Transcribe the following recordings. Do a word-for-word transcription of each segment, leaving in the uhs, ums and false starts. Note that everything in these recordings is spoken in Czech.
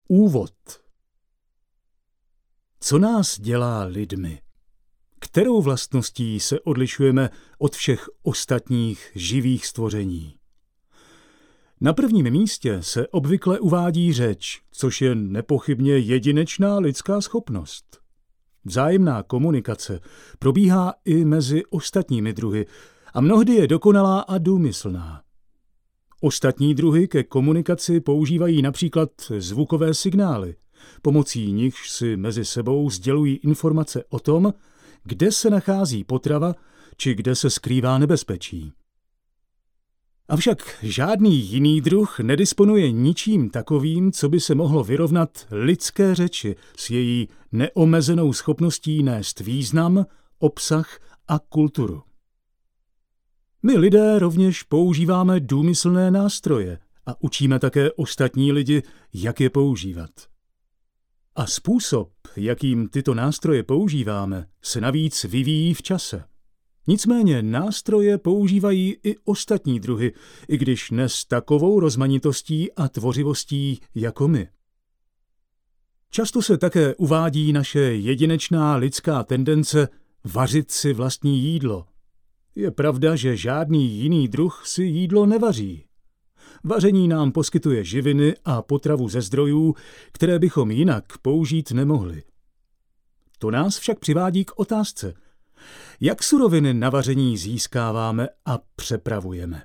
Úvod. Co nás dělá lidmi? Kterou vlastností se odlišujeme od všech ostatních živých stvoření? Na prvním místě se obvykle uvádí řeč, což je nepochybně jedinečná lidská schopnost. Vzájemná komunikace probíhá i mezi ostatními druhy a mnohdy je dokonalá a důmyslná. Ostatní druhy ke komunikaci používají například zvukové signály, pomocí nichž si mezi sebou sdělují informace o tom, kde se nachází potrava či kde se skrývá nebezpečí. Avšak žádný jiný druh nedisponuje ničím takovým, co by se mohlo vyrovnat lidské řeči s její neomezenou schopností nést význam, obsah a kulturu. My lidé rovněž používáme důmyslné nástroje a učíme také ostatní lidi, jak je používat. A způsob, jakým tyto nástroje používáme, se navíc vyvíjí v čase. Nicméně nástroje používají i ostatní druhy, i když ne s takovou rozmanitostí a tvořivostí jako my. Často se také uvádí naše jedinečná lidská tendence vařit si vlastní jídlo. Je pravda, že žádný jiný druh si jídlo nevaří. Vaření nám poskytuje živiny a potravu ze zdrojů, které bychom jinak použít nemohli. To nás však přivádí k otázce, jak suroviny na vaření získáváme a přepravujeme.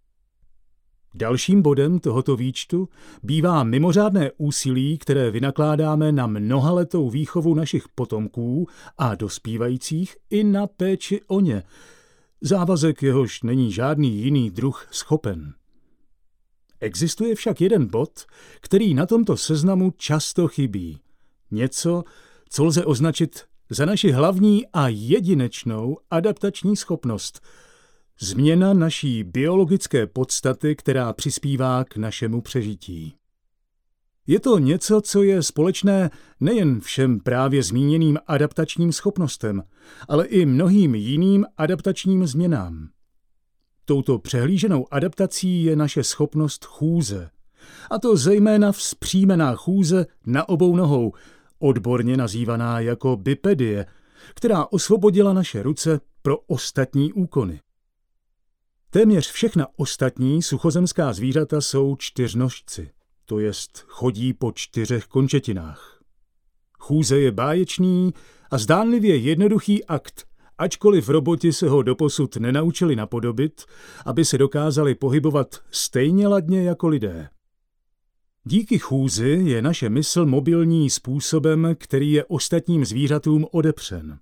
Dalším bodem tohoto výčtu bývá mimořádné úsilí, které vynakládáme na mnohaletou výchovu našich potomků a dospívajících i na péči o ně, závazek jehož není žádný jiný druh schopen. Existuje však jeden bod, který na tomto seznamu často chybí. Něco, co lze označit za naši hlavní a jedinečnou adaptační schopnost. Změna naší biologické podstaty, která přispívá k našemu přežití. Je to něco, co je společné nejen všem právě zmíněným adaptačním schopnostem, ale i mnohým jiným adaptačním změnám. Touto přehlíženou adaptací je naše schopnost chůze, a to zejména vzpřímená chůze na obou nohou, odborně nazývaná jako bipedie, která osvobodila naše ruce pro ostatní úkony. Téměř všechna ostatní suchozemská zvířata jsou čtyřnožci, to jest chodí po čtyřech končetinách. Chůze je báječný a zdánlivě jednoduchý akt, ačkoliv roboti se ho doposud nenaučili napodobit, aby se dokázali pohybovat stejně ladně jako lidé. Díky chůzi je naše mysl mobilní způsobem, který je ostatním zvířatům odepřen.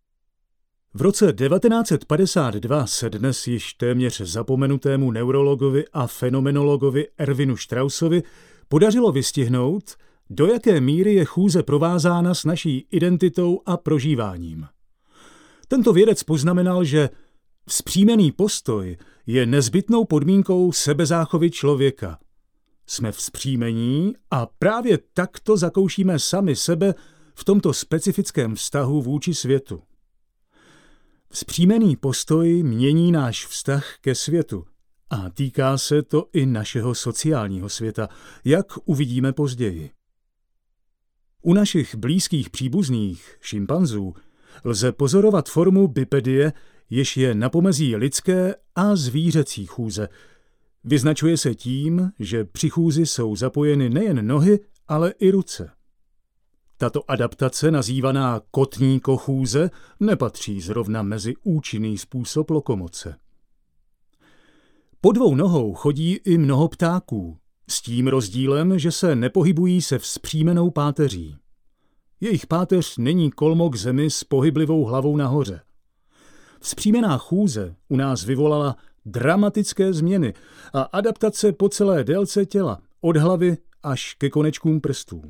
V roce devatenáct set padesát dva se dnes již téměř zapomenutému neurologovi a fenomenologovi Erwinu Straussovi podařilo vystihnout, do jaké míry je chůze provázána s naší identitou a prožíváním. Tento vědec poznamenal, že vzpřímený postoj je nezbytnou podmínkou sebezáchovy člověka. Jsme vzpřímení a právě takto zakoušíme sami sebe v tomto specifickém vztahu vůči světu. Vzpřímený postoj mění náš vztah ke světu a týká se to i našeho sociálního světa, jak uvidíme později. U našich blízkých příbuzných, šimpanzů, lze pozorovat formu bipedie, jež je na pomezí lidské a zvířecí chůze. Vyznačuje se tím, že při chůzi jsou zapojeny nejen nohy, ale i ruce. Tato adaptace, nazývaná kotní kochůze, nepatří zrovna mezi účinný způsob lokomoce. Po dvou nohou chodí i mnoho ptáků, s tím rozdílem, že se nepohybují se vzpřímenou páteří. Jejich páteř není kolmo k zemi s pohyblivou hlavou nahoře. Vzpřímená chůze u nás vyvolala dramatické změny a adaptace po celé délce těla, od hlavy až ke konečkům prstů.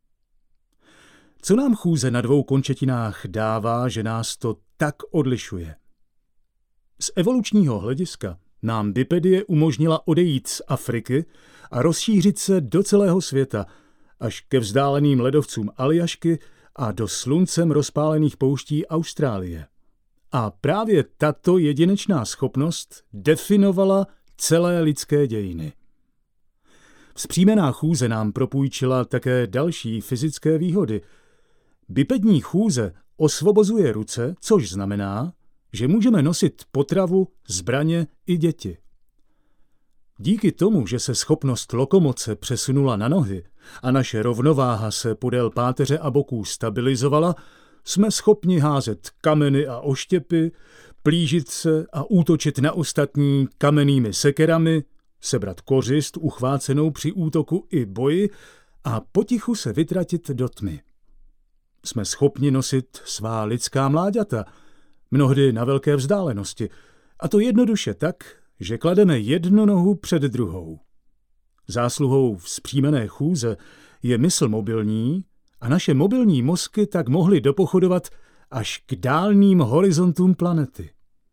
Co nám chůze na dvou končetinách dává, že nás to tak odlišuje? Z evolučního hlediska nám bipedie umožnila odejít z Afriky a rozšířit se do celého světa, až ke vzdáleným ledovcům Aljašky a do sluncem rozpálených pouští Austrálie. A právě tato jedinečná schopnost definovala celé lidské dějiny. Vzpřímená chůze nám propůjčila také další fyzické výhody. Bipední chůze osvobozuje ruce, což znamená, že můžeme nosit potravu, zbraně i děti. Díky tomu, že se schopnost lokomoce přesunula na nohy a naše rovnováha se podél páteře a boků stabilizovala, jsme schopni házet kameny a oštěpy, plížit se a útočit na ostatní kamennými sekerami, sebrat kořist uchvácenou při útoku i boji a potichu se vytratit do tmy. Jsme schopni nosit svá lidská mláďata, mnohdy na velké vzdálenosti, a to jednoduše tak, že klademe jednu nohu před druhou. Zásluhou vzpřímené chůze je mysl mobilní a naše mobilní mozky tak mohly dopochodovat až k dálným horizontům planety.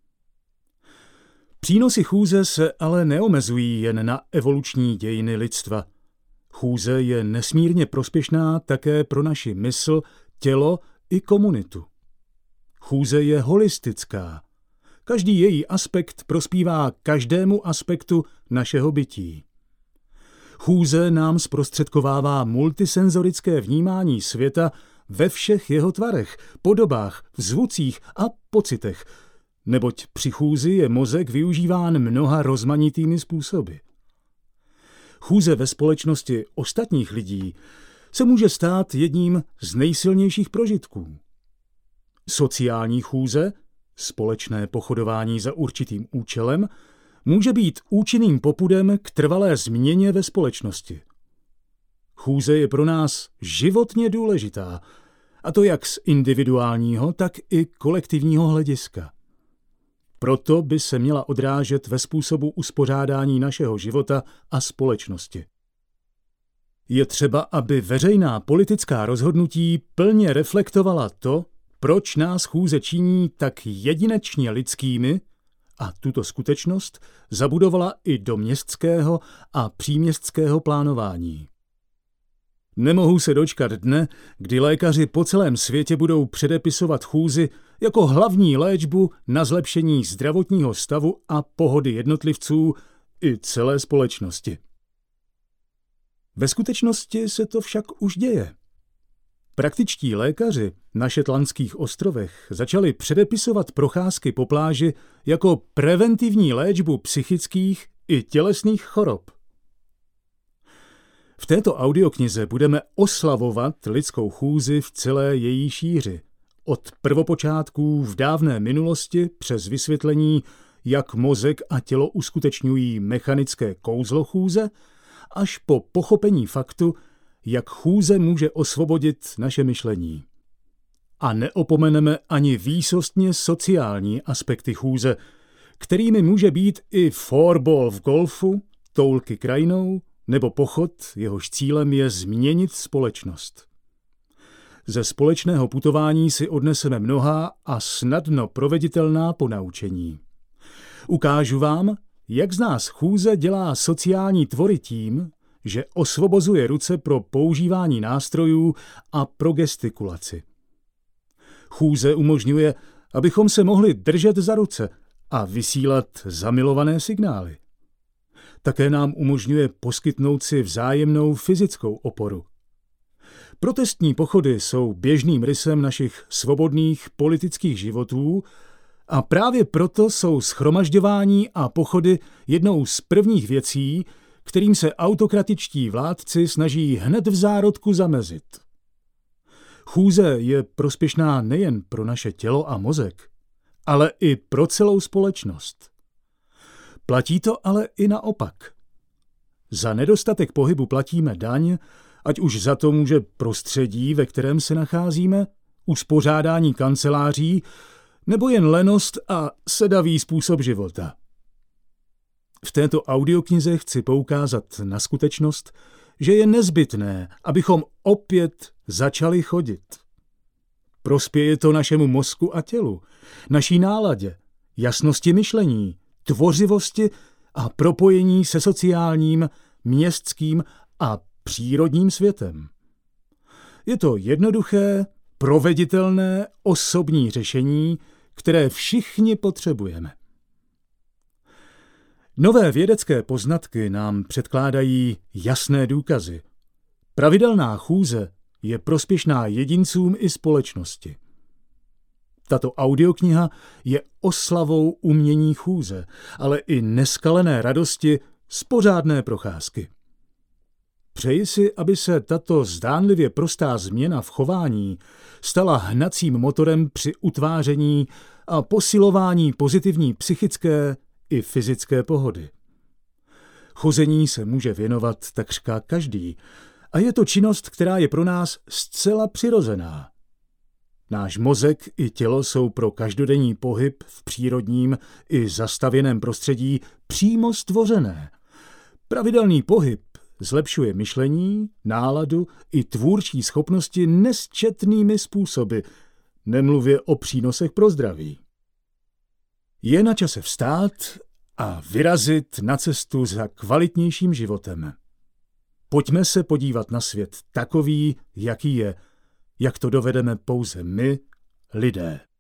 Přínosy chůze se ale neomezují jen na evoluční dějiny lidstva. Chůze je nesmírně prospěšná také pro naši mysl, tělo i komunitu. Chůze je holistická. Každý její aspekt prospívá každému aspektu našeho bytí. Chůze nám zprostředkovává multisenzorické vnímání světa ve všech jeho tvarech, podobách, zvucích a pocitech, neboť při chůzi je mozek využíván mnoha rozmanitými způsoby. Chůze ve společnosti ostatních lidí se může stát jedním z nejsilnějších prožitků. Sociální chůze, společné pochodování za určitým účelem, může být účinným popudem k trvalé změně ve společnosti. Chůze je pro nás životně důležitá, a to jak z individuálního, tak i kolektivního hlediska. Proto by se měla odrážet ve způsobu uspořádání našeho života a společnosti. Je třeba, aby veřejná politická rozhodnutí plně reflektovala to, proč nás chůze činí tak jedinečně lidskými, a tuto skutečnost zabudovala i do městského a příměstského plánování. Nemohu se dočkat dne, kdy lékaři po celém světě budou předepisovat chůzi jako hlavní léčbu na zlepšení zdravotního stavu a pohody jednotlivců i celé společnosti. Ve skutečnosti se to však už děje. Praktičtí lékaři na Shetlandských ostrovech začali předepisovat procházky po pláži jako preventivní léčbu psychických i tělesných chorob. V této audioknize budeme oslavovat lidskou chůzi v celé její šíři, od prvopočátků v dávné minulosti přes vysvětlení, jak mozek a tělo uskutečňují mechanické kouzlo chůze, až po pochopení faktu, jak chůze může osvobodit naše myšlení. A neopomeneme ani výsostně sociální aspekty chůze, kterými může být i fourball v golfu, toulky krajinou nebo pochod, jehož cílem je změnit společnost. Ze společného putování si odneseme mnohá a snadno proveditelná ponaučení. Ukážu vám, jak z nás chůze dělá sociální tvory tím, že osvobozuje ruce pro používání nástrojů a pro gestikulaci. Chůze umožňuje, abychom se mohli držet za ruce a vysílat zamilované signály. Také nám umožňuje poskytnout si vzájemnou fyzickou oporu. Protestní pochody jsou běžným rysem našich svobodných politických životů a právě proto jsou shromažďování a pochody jednou z prvních věcí, kterým se autokratičtí vládci snaží hned v zárodku zamezit. Chůze je prospěšná nejen pro naše tělo a mozek, ale i pro celou společnost. Platí to ale i naopak. Za nedostatek pohybu platíme daň, ať už za to může prostředí, ve kterém se nacházíme, uspořádání kanceláří, nebo jen lenost a sedavý způsob života. V této audioknize chci poukázat na skutečnost, že je nezbytné, abychom opět začali chodit. Prospěje to našemu mozku a tělu, naší náladě, jasnosti myšlení, tvořivosti a propojení se sociálním, městským a přírodním světem. Je to jednoduché, proveditelné, osobní řešení, které všichni potřebujeme. Nové vědecké poznatky nám předkládají jasné důkazy. Pravidelná chůze je prospěšná jedincům i společnosti. Tato audiokniha je oslavou umění chůze, ale i neskalené radosti z pořádné procházky. Přeji si, aby se tato zdánlivě prostá změna v chování stala hnacím motorem při utváření a posilování pozitivní psychické i fyzické pohody. Chození se může věnovat takřka každý a je to činnost, která je pro nás zcela přirozená. Náš mozek i tělo jsou pro každodenní pohyb v přírodním i zastavěném prostředí přímo stvořené. Pravidelný pohyb zlepšuje myšlení, náladu i tvůrčí schopnosti nesčetnými způsoby, nemluvě o přínosech pro zdraví. Je na čase vstát a vyrazit na cestu za kvalitnějším životem. Pojďme se podívat na svět takový, jaký je, jak to dovedeme pouze my, lidé.